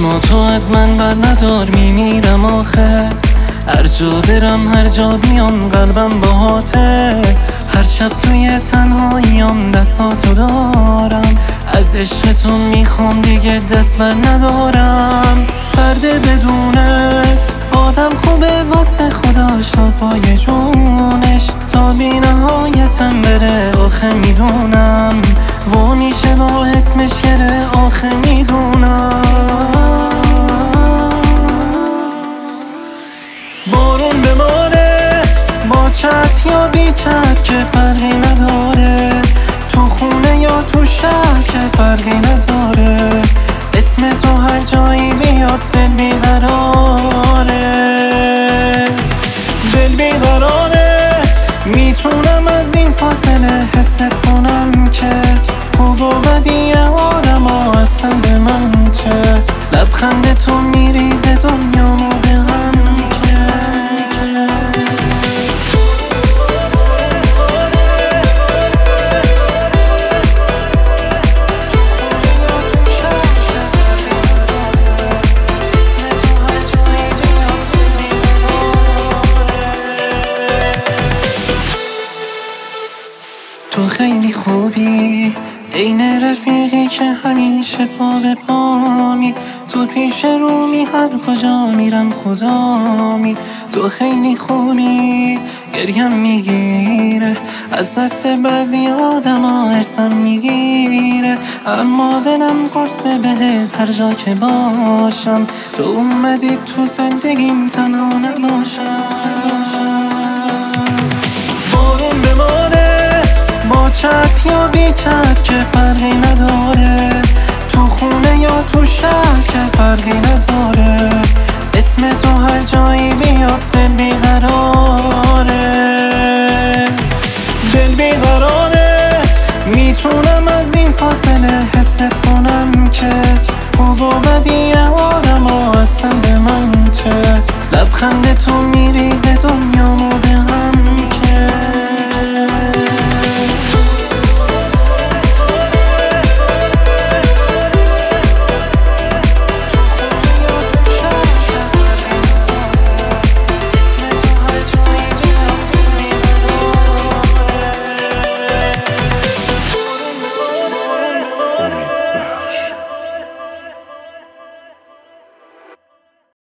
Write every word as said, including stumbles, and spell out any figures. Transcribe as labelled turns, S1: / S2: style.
S1: چشماتو از من بر ندار، میمیرم آخه هر جا برم هر جا بیام قلبم باهاته. هر شب توی تنهاییام دستاتو دارم، از عشق تو میخوام دیگه دست بر ندارم. سرده بدونت آدم خوبه واسه خداش تا پای جونش، تا بی نهایتم بره آخه میدونم و میشه با اسمش گره آخه میدونم. بارون بماره با چت یا بی چت که فرقی نداره، تو خونه یا تو شهر که فرقی نداره. اسم تو هر جایی بیاد دل بیقراره، دل بیقراره. میتونم از این فاصله حست کنم که خوب و بدی آدم ها اصلا به من چه. لبخند تو میریزه دنیا موقع هم تو خیلی خوبی، عین رفیقی که همیشه پا به پامی، تو پیش رومی هر کجا میرم خدامی. تو خیلی خوبی، گریم میگیره از دست بعضی آدم ها ارسم میگیره، اما دلم قرصه بهت هر جا که باشم. تو اومدی تو زندگیم تنها نباشم. بارون بماره با چت یا بی چت که فرقی نداره، تو خونه یا تو شهر که فرقی نداره.